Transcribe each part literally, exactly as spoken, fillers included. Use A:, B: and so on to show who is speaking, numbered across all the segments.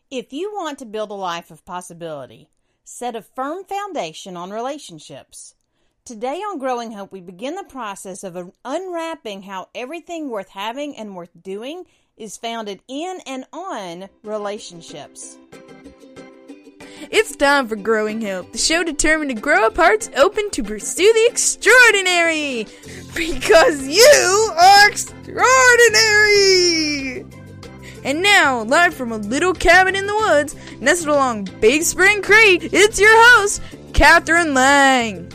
A: If you want to build a life of possibility, set a firm foundation on relationships. Today on Growing Hope, we begin the process of unwrapping how everything worth having and worth doing is founded in and on relationships.
B: It's time for Growing Hope, the show determined to grow up hearts open to pursue the extraordinary. Because you are extraordinary! And now, live from a little cabin in the woods, nestled along Big Spring Creek, it's your host, Catherine Lang.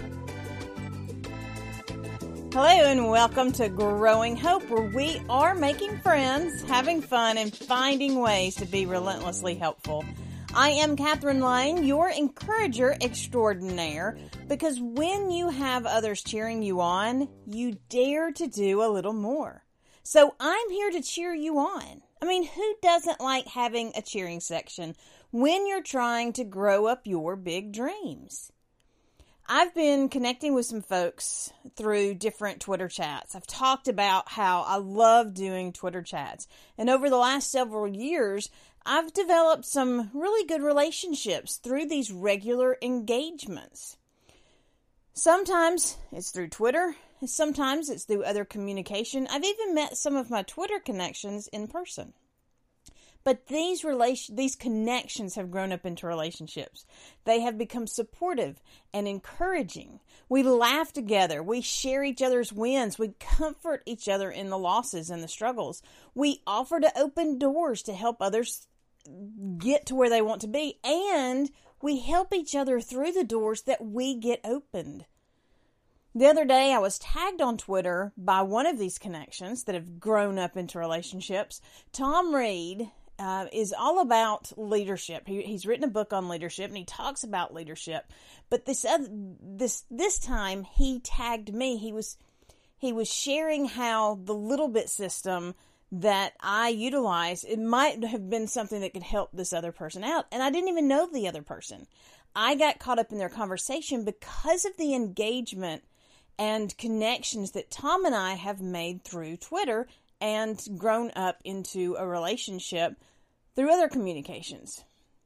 A: Hello and welcome to Growing Hope, where we are making friends, having fun, and finding ways to be relentlessly helpful. I am Catherine Lang, your encourager extraordinaire, because when you have others cheering you on, you dare to do a little more. So I'm here to cheer you on. I mean, who doesn't like having a cheering section when you're trying to grow up your big dreams? I've been connecting with some folks through different Twitter chats. I've talked about how I love doing Twitter chats. And over the last several years, I've developed some really good relationships through these regular engagements. Sometimes it's through Twitter. Sometimes it's through other communication. I've even met some of my Twitter connections in person. But these relation, these connections have grown up into relationships. They have become supportive and encouraging. We laugh together. We share each other's wins. We comfort each other in the losses and the struggles. We offer to open doors to help others get to where they want to be. And we help each other through the doors that we get opened. The other day, I was tagged on Twitter by one of these connections that have grown up into relationships. Tom Reed uh, is all about leadership. He, he's written a book on leadership, and he talks about leadership. But this other, this this time, he tagged me. He was he was sharing how the little bit system that I utilize, it might have been something that could help this other person out. And I didn't even know the other person. I got caught up in their conversation because of the engagement and connections that Tom and I have made through Twitter and grown up into a relationship through other communications.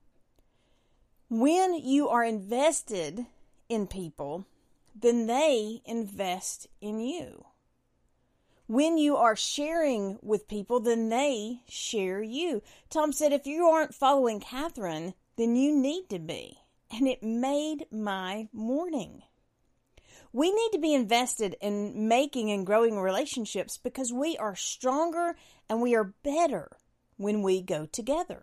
A: When you are invested in people, then they invest in you. When you are sharing with people, then they share you. Tom said, if you aren't following Catherine, then you need to be. And it made my morning. We need to be invested in making and growing relationships because we are stronger and we are better when we go together.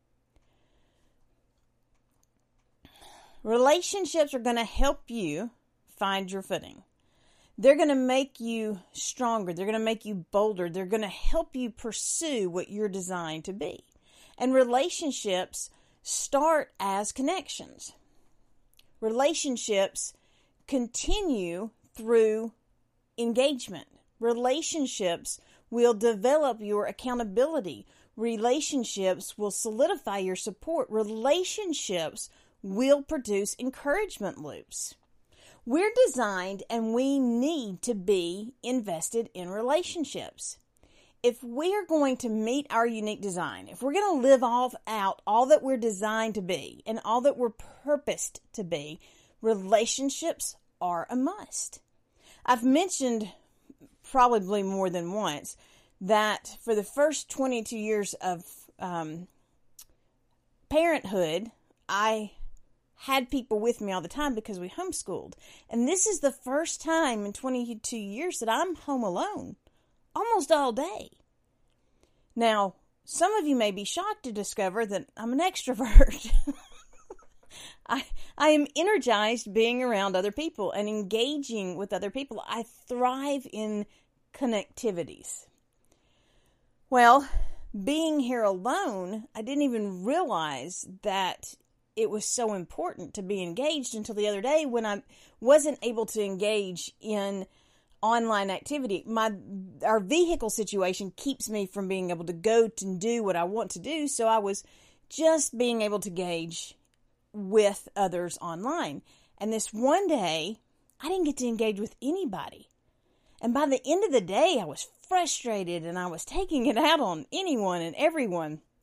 A: Relationships are going to help you find your footing. They're going to make you stronger. They're going to make you bolder. They're going to help you pursue what you're designed to be. And relationships start as connections. Relationships continue through engagement. Relationships will develop your accountability. Relationships will solidify your support. Relationships will produce encouragement loops. We're designed and we need to be invested in relationships. If we are going to meet our unique design, if we're going to live off out all that we're designed to be and all that we're purposed to be, relationships are a must. I've mentioned probably more than once that for the first twenty-two years of um, parenthood, I had people with me all the time because we homeschooled. And this is the first time in twenty-two years that I'm home alone almost all day. Now, some of you may be shocked to discover that I'm an extrovert. I I am energized being around other people and engaging with other people. I thrive in connectivities. Well, being here alone, I didn't even realize that it was so important to be engaged until the other day when I wasn't able to engage in online activity. My our vehicle situation keeps me from being able to go to do what I want to do, so I was just being able to engage with others online. And this one day, I didn't get to engage with anybody. And by the end of the day, I was frustrated and I was taking it out on anyone and everyone.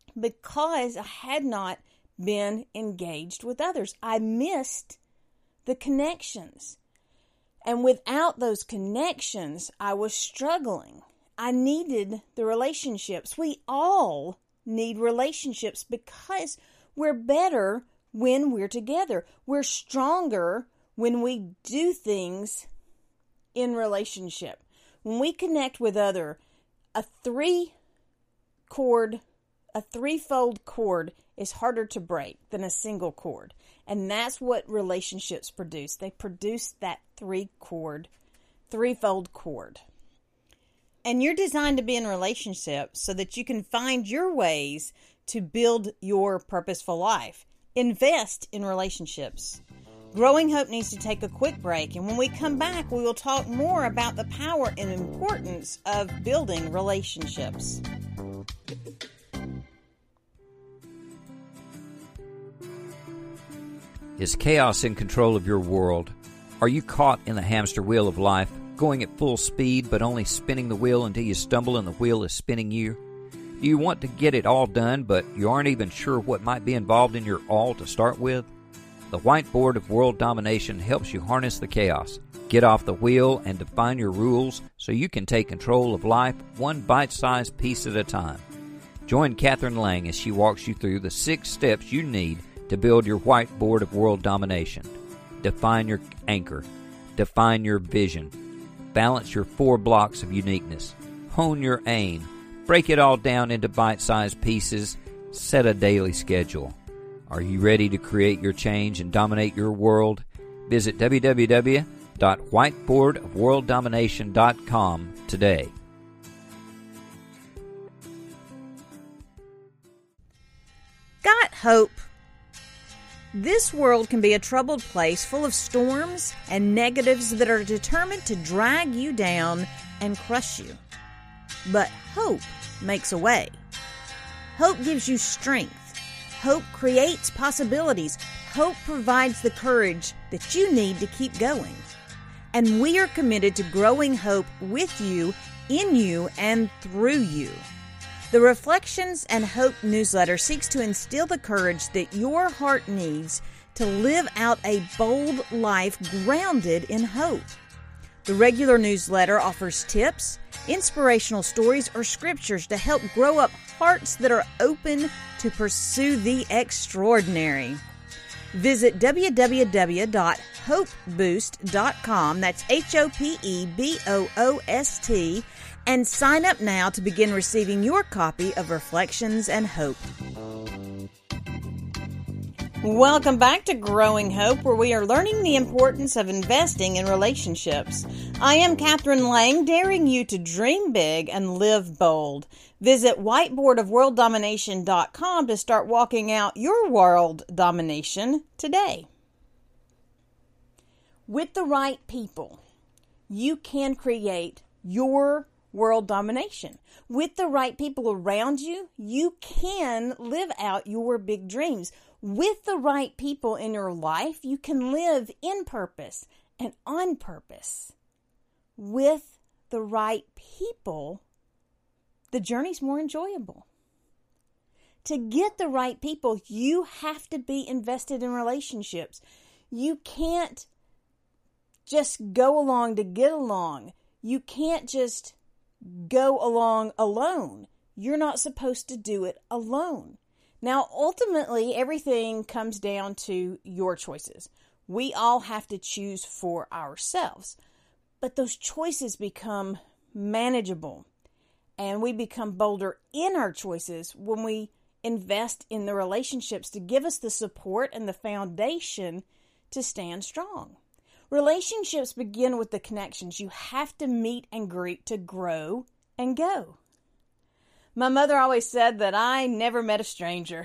A: because I had not been engaged with others. I missed the connections. And without those connections, I was struggling. I needed the relationships. We all need relationships because we're better when we're together. We're stronger when we do things in relationship. When we connect with other, a three cord, a threefold cord is harder to break than a single cord. And that's what relationships produce. They produce that three cord, threefold cord. And you're designed to be in relationships so that you can find your ways to build your purposeful life. Invest in relationships. Growing Hope needs to take a quick break, and when we come back, we will talk more about the power and importance of building relationships.
C: Is chaos in control of your world? Are you caught in the hamster wheel of life, going at full speed but only spinning the wheel until you stumble and the wheel is spinning you? Do you want to get it all done, but you aren't even sure what might be involved in your all to start with? The Whiteboard of World Domination helps you harness the chaos, get off the wheel, and define your rules so you can take control of life one bite-sized piece at a time. Join Catherine Lang as she walks you through the six steps you need to build your Whiteboard of World Domination. Define your anchor. Define your vision. Balance your four blocks of uniqueness. Hone your aim. Break it all down into bite-sized pieces. Set a daily schedule. Are you ready to create your change and dominate your world? Visit w w w dot whiteboard of world domination dot com today.
A: Got hope. This world can be a troubled place full of storms and negatives that are determined to drag you down and crush you. But hope makes a way. Hope gives you strength. Hope creates possibilities. Hope provides the courage that you need to keep going. And we are committed to growing hope with you, in you, and through you. The Reflections and Hope newsletter seeks to instill the courage that your heart needs to live out a bold life grounded in hope. The regular newsletter offers tips, inspirational stories, or scriptures to help grow up hearts that are open to pursue the extraordinary. Visit w w w dot hope boost dot com, that's H O P E B O O S T, and sign up now to begin receiving your copy of Reflections and Hope. Welcome back to Growing Hope, where we are learning the importance of investing in relationships. I am Catherine Lang, daring you to dream big and live bold. Visit whiteboard of world domination dot com to start walking out your world domination today. With the right people, you can create your world domination. With the right people around you, you can live out your big dreams. With the right people in your life, you can live in purpose and on purpose. With the right people, the journey's more enjoyable. To get the right people, you have to be invested in relationships. You can't just go along to get along. You can't just go along alone. You're not supposed to do it alone. Now, ultimately, everything comes down to your choices. We all have to choose for ourselves. But those choices become manageable. And we become bolder in our choices when we invest in the relationships to give us the support and the foundation to stand strong. Relationships begin with the connections. You have to meet and greet to grow and go. My mother always said that I never met a stranger.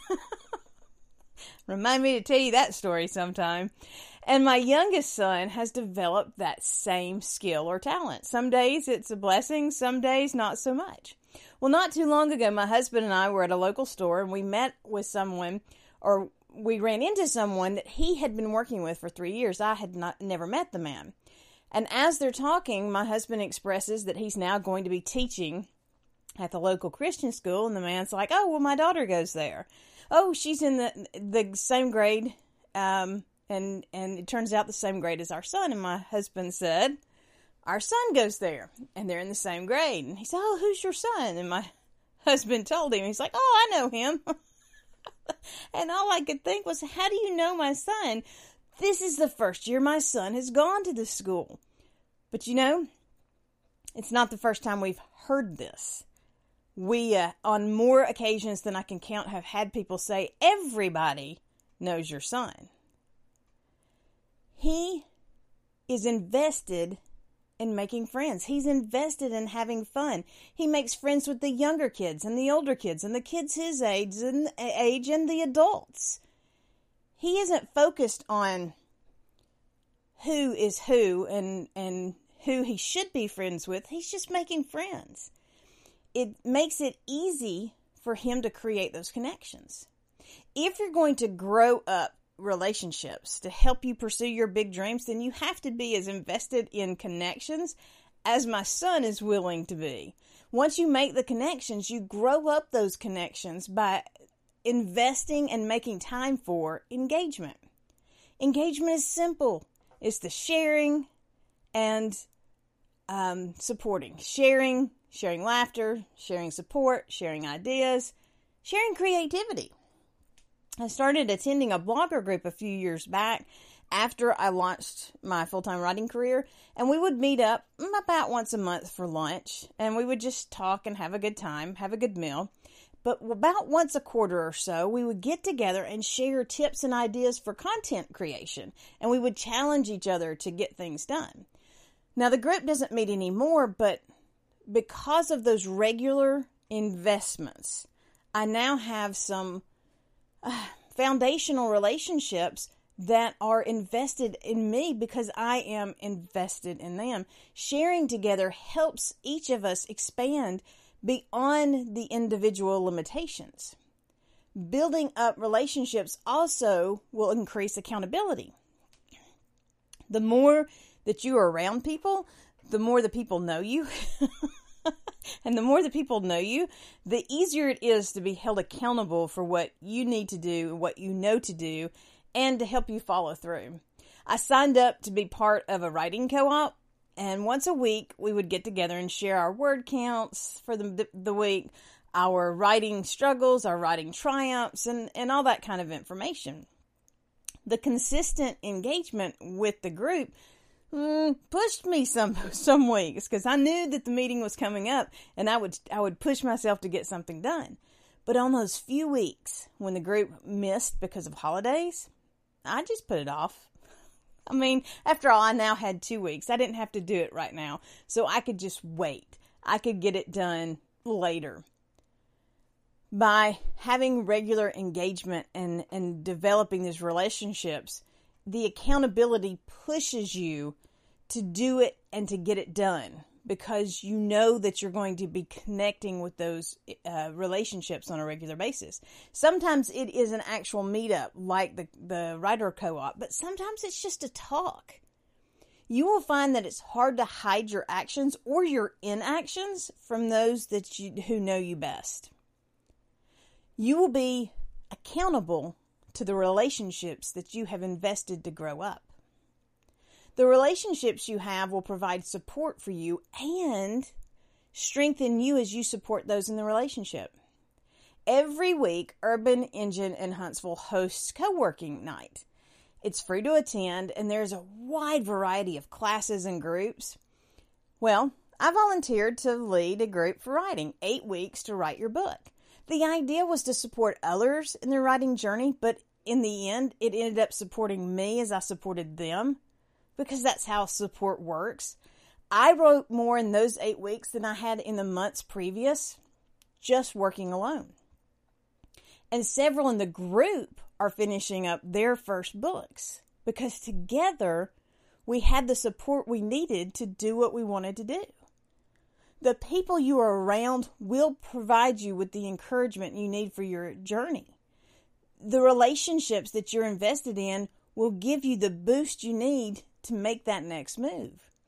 A: Remind me to tell you that story sometime. And my youngest son has developed that same skill or talent. Some days it's a blessing, some days not so much. Well, not too long ago, my husband and I were at a local store and we met with someone, or we ran into someone that he had been working with for three years. I had not never met the man. And as they're talking, my husband expresses that he's now going to be teaching at the local Christian school, and the man's like, oh, well, my daughter goes there. Oh, she's in the the same grade, um, and, and it turns out the same grade as our son. And my husband said, our son goes there, and they're in the same grade. And he said, oh, who's your son? And my husband told him, he's like, oh, I know him. And all I could think was, how do you know my son? This is the first year my son has gone to the school. But you know, it's not the first time we've heard this. We, uh, on more occasions than I can count, have had people say, everybody knows your son. He is invested in making friends. He's invested in having fun. He makes friends with the younger kids and the older kids and the kids his age and, age and the adults. He isn't focused on who is who and, and who he should be friends with. He's just making friends. It makes it easy for him to create those connections. If you're going to grow up relationships to help you pursue your big dreams, then you have to be as invested in connections as my son is willing to be. Once you make the connections, you grow up those connections by investing and making time for engagement. Engagement is simple. It's the sharing and um, supporting. Sharing, sharing laughter, sharing support, sharing ideas, sharing creativity. I started attending a blogger group a few years back after I launched my full-time writing career, and we would meet up about once a month for lunch, and we would just talk and have a good time, have a good meal. But about once a quarter or so, we would get together and share tips and ideas for content creation, and we would challenge each other to get things done. Now, the group doesn't meet anymore, but because of those regular investments, I now have some uh, foundational relationships that are invested in me because I am invested in them. Sharing together helps each of us expand beyond the individual limitations. Building up relationships also will increase accountability. The more that you are around people, the more the people know you. And the more the people know you, the easier it is to be held accountable for what you need to do, what you know to do, and to help you follow through. I signed up to be part of a writing co-op, and once a week we would get together and share our word counts for the, the week, our writing struggles, our writing triumphs, and, and all that kind of information. The consistent engagement with the group mm, pushed me some some weeks because I knew that the meeting was coming up, and I would I would push myself to get something done. But on those few weeks when the group missed because of holidays, I just put it off. I mean, after all, I now had two weeks. I didn't have to do it right now, so I could just wait. I could get it done later. By having regular engagement and, and developing these relationships, the accountability pushes you to do it and to get it done because you know that you're going to be connecting with those uh, relationships on a regular basis. Sometimes it is an actual meetup like the, the writer co-op, but sometimes it's just a talk. You will find that it's hard to hide your actions or your inactions from those that you, who know you best. You will be accountable to the relationships that you have invested to grow up. The relationships you have will provide support for you and strengthen you as you support those in the relationship. Every week, Urban Engine in Huntsville hosts co-working night. It's free to attend, and there's a wide variety of classes and groups. Well, I volunteered to lead a group for writing, eight weeks to write your book. The idea was to support others in their writing journey, but in the end, it ended up supporting me as I supported them, because that's how support works. I wrote more in those eight weeks than I had in the months previous, just working alone. And several in the group are finishing up their first books, because together we had the support we needed to do what we wanted to do. The people you are around will provide you with the encouragement you need for your journey. The relationships that you're invested in will give you the boost you need to make that next move.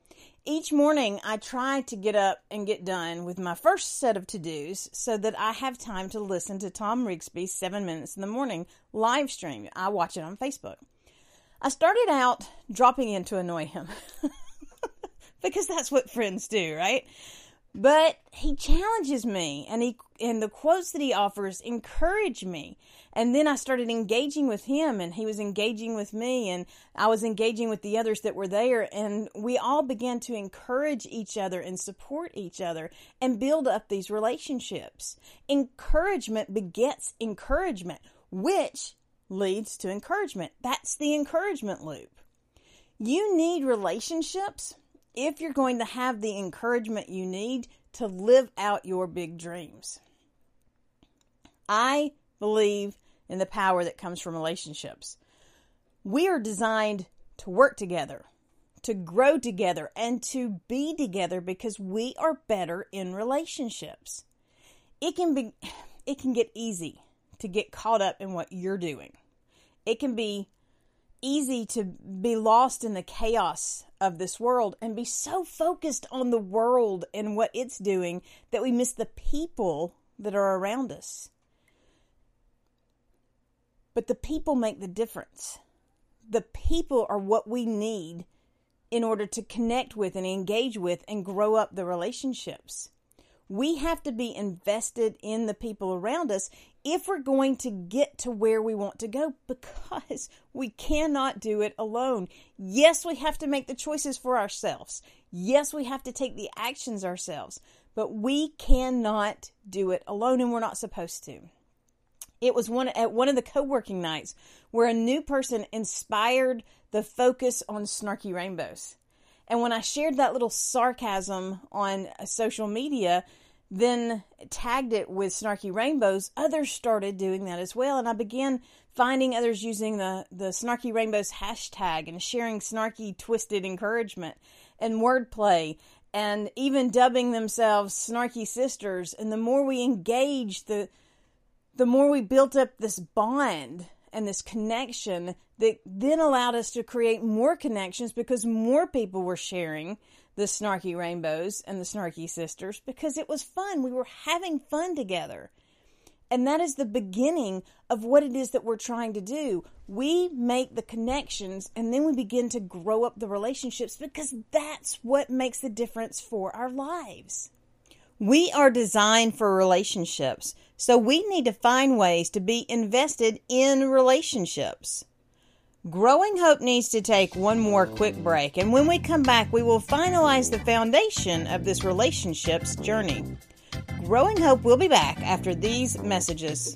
A: Each morning, I try to get up and get done with my first set of to-dos so that I have time to listen to Tom Rigsby's seven minutes in the Morning live stream. I watch it on Facebook. I started out dropping in to annoy him because that's what friends do, right? But he challenges me, and he and the quotes that he offers encourage me. And then I started engaging with him, and he was engaging with me, and I was engaging with the others that were there, and we all began to encourage each other and support each other and build up these relationships. Encouragement begets encouragement, which leads to encouragement. That's the encouragement loop. You need relationships if you're going to have the encouragement you need to live out your big dreams. I believe in the power that comes from relationships. We are designed to work together, to grow together, and to be together because we are better in relationships. It can be, it can get easy to get caught up in what you're doing. It can be easy to be lost in the chaos of this world and be so focused on the world and what it's doing that we miss the people that are around us. But the people make the difference. The people are what we need in order to connect with and engage with and grow up the relationships. We have to be invested in the people around us if we're going to get to where we want to go, because we cannot do it alone. Yes, we have to make the choices for ourselves. Yes, we have to take the actions ourselves, but we cannot do it alone, and we're not supposed to. It was one at one of the co-working nights where a new person inspired the focus on snarky rainbows. And when I shared that little sarcasm on social media, then tagged it with snarky rainbows, others started doing that as well. And I began finding others using the, the snarky rainbows hashtag and sharing snarky twisted encouragement and wordplay and even dubbing themselves snarky sisters. And the more we engaged, the the more we built up this bond and this connection that then allowed us to create more connections because more people were sharing the snarky rainbows and the snarky sisters because it was fun. We were having fun together. And that is the beginning of what it is that we're trying to do. We make the connections and then we begin to grow up the relationships because that's what makes the difference for our lives. We are designed for relationships, so we need to find ways to be invested in relationships. Growing Hope needs to take one more quick break, and when we come back, we will finalize the foundation of this relationships journey. Growing Hope will be back after these messages.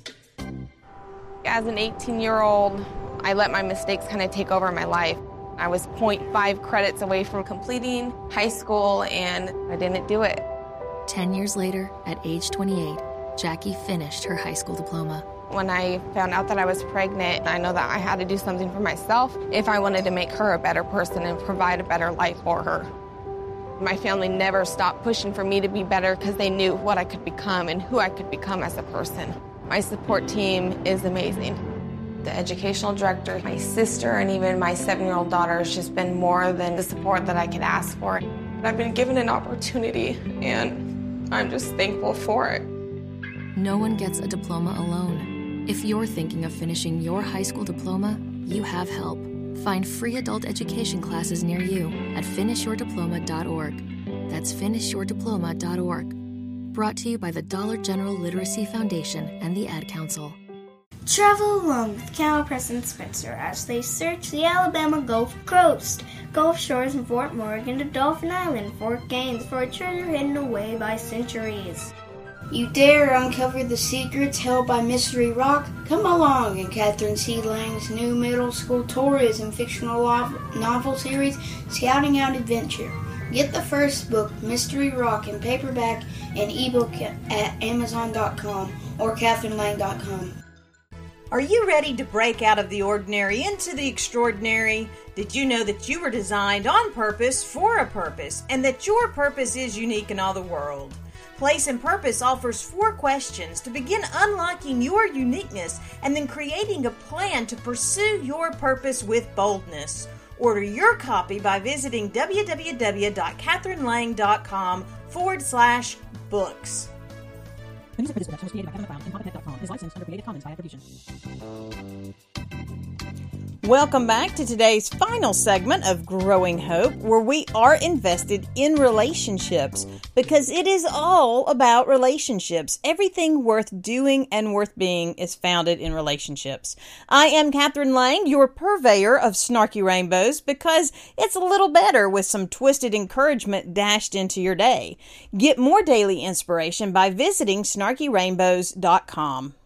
D: As an eighteen-year-old, I let my mistakes kind of take over my life. I was zero point five credits away from completing high school, and I didn't do it.
E: Ten years later, at age twenty-eight, Jackie finished her high school diploma.
D: When I found out that I was pregnant, I know that I had to do something for myself if I wanted to make her a better person and provide a better life for her. My family never stopped pushing for me to be better because they knew what I could become and who I could become as a person. My support team is amazing. The educational director, my sister, and even my seven-year-old daughter has just been more than the support that I could ask for. I've been given an opportunity, and I'm just thankful for it.
E: No one gets a diploma alone. If you're thinking of finishing your high school diploma, you have help. Find free adult education classes near you at finish your diploma dot org. That's finish your diploma dot org. Brought to you by the Dollar General Literacy Foundation and the Ad Council.
F: Travel along with Cal Press and Spencer as they search the Alabama Gulf Coast, Gulf Shores from Fort Morgan to Dolphin Island, Fort Gaines, for a treasure hidden away by centuries.
G: You dare uncover the secrets held by Mystery Rock? Come along in Catherine C. Lang's new middle school tourism fictional novel series, Scouting Out Adventure. Get the first book, Mystery Rock, in paperback and ebook at amazon dot com or catherine lang dot com.
A: Are you ready to break out of the ordinary into the extraordinary? Did you know that you were designed on purpose for a purpose, and that your purpose is unique in all the world? Place and Purpose offers four questions to begin unlocking your uniqueness and then creating a plan to pursue your purpose with boldness. Order your copy by visiting www.catherinelang.com forward slash books.
H: The music for this production was created by Kevin McLeod and Poppet dot com. Is licensed under Creative Commons by attribution.
A: Welcome back to today's final segment of Growing Hope, where we are invested in relationships, because it is all about relationships. Everything worth doing and worth being is founded in relationships. I am Catherine Lang, your purveyor of snarky rainbows, because it's a little better with some twisted encouragement dashed into your day. Get more daily inspiration by visiting snarky rainbows dot com.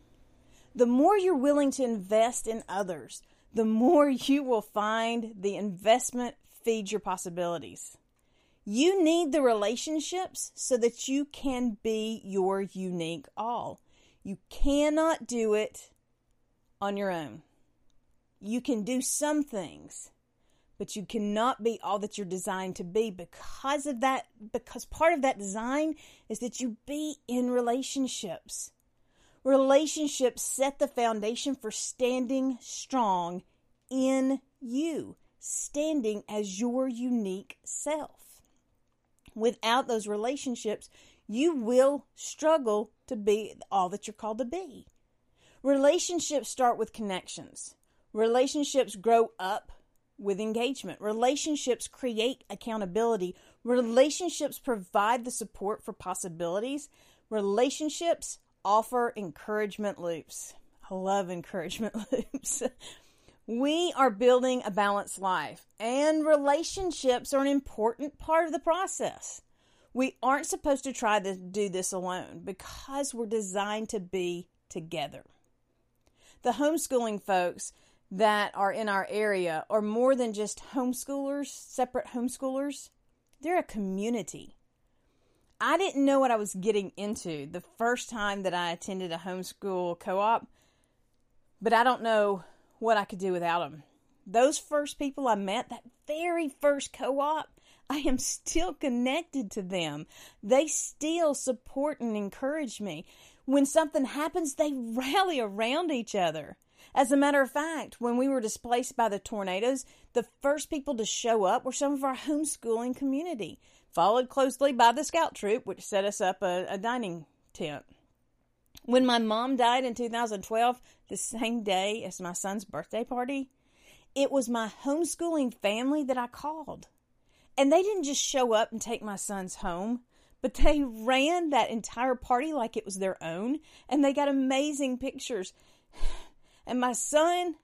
A: The more you're willing to invest in others, the more you will find the investment feeds your possibilities. You need the relationships so that you can be your unique all. You cannot do it on your own. You can do some things, but you cannot be all that you're designed to be because of that, because part of that design is that you be in relationships. Relationships set the foundation for standing strong in you, standing as your unique self. Without those relationships, you will struggle to be all that you're called to be. Relationships start with connections. Relationships grow up with engagement. Relationships create accountability. Relationships provide the support for possibilities. Relationships offer encouragement loops. I love encouragement loops. We are building a balanced life, and relationships are an important part of the process. We aren't supposed to try to do this alone because we're designed to be together. The homeschooling folks that are in our area are more than just homeschoolers, separate homeschoolers. They're a community. I didn't know what I was getting into the first time that I attended a homeschool co-op, but I don't know what I could do without them. Those first people I met, that very first co-op, I am still connected to them. They still support and encourage me. When something happens, they rally around each other. As a matter of fact, when we were displaced by the tornadoes, the first people to show up were some of our homeschooling community, followed closely by the scout troop, which set us up a, a dining tent. When my mom died in two thousand twelve, the same day as my son's birthday party, it was my homeschooling family that I called. And they didn't just show up and take my son's home, but they ran that entire party like it was their own, and they got amazing pictures. And my son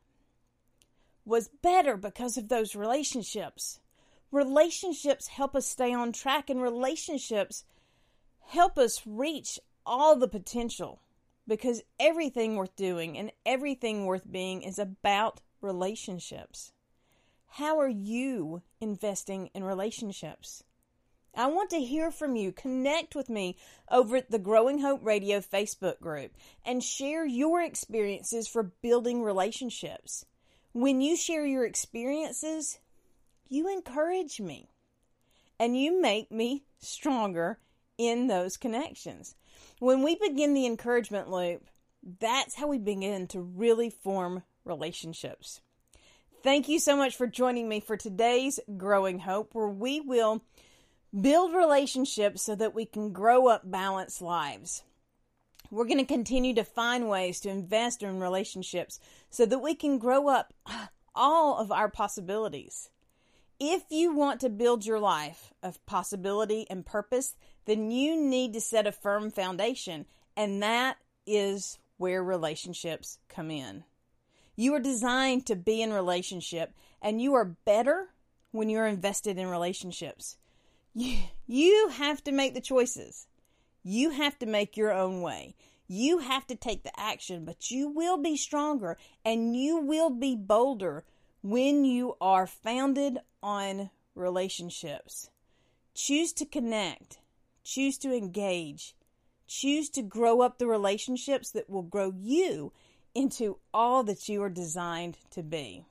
A: was better because of those relationships. Relationships help us stay on track, and relationships help us reach all the potential, because everything worth doing and everything worth being is about relationships. How are you investing in relationships? I want to hear from you. Connect with me over at the Growing Hope Radio Facebook group and share your experiences for building relationships. When you share your experiences, you encourage me and you make me stronger in those connections. When we begin the encouragement loop, that's how we begin to really form relationships. Thank you so much for joining me for today's Growing Hope, where we will build relationships so that we can grow up balanced lives. We're going to continue to find ways to invest in relationships so that we can grow up all of our possibilities. If you want to build your life of possibility and purpose, then you need to set a firm foundation, and that is where relationships come in. You are designed to be in relationship, and you are better when you're invested in relationships. You, you have to make the choices. You have to make your own way. You have to take the action, but you will be stronger and you will be bolder when you are founded on relationships. Choose to connect. Choose to engage. Choose to grow up the relationships that will grow you into all that you are designed to be.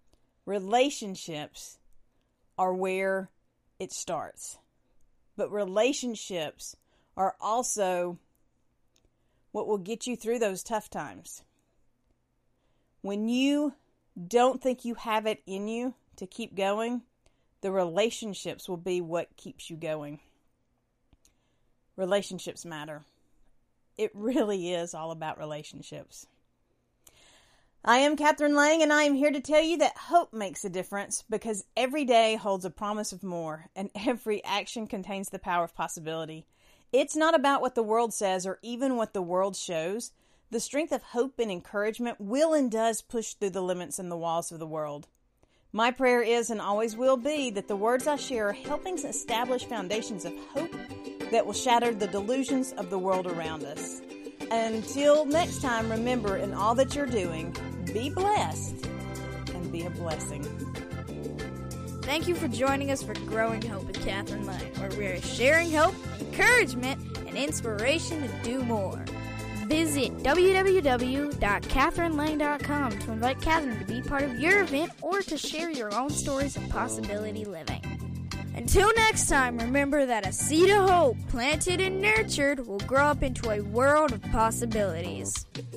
A: Relationships are where it starts. But relationships are also what will get you through those tough times. When you don't think you have it in you to keep going, the relationships will be what keeps you going. Relationships matter. It really is all about relationships. I am Catherine Lang, and I am here to tell you that hope makes a difference because every day holds a promise of more, and every action contains the power of possibility. It's not about what the world says or even what the world shows. The strength of hope and encouragement will and does push through the limits and the walls of the world. My prayer is and always will be that the words I share are helping to establish foundations of hope that will shatter the delusions of the world around us. Until next time, remember, in all that you're doing, be blessed and be a blessing.
B: Thank you for joining us for Growing Hope with Catherine Lang, where we are sharing hope, encouragement, and inspiration to do more. Visit w w w dot catherine lang dot com to invite Catherine to be part of your event or to share your own stories of possibility living. Until next time, remember that a seed of hope planted and nurtured will grow up into a world of possibilities.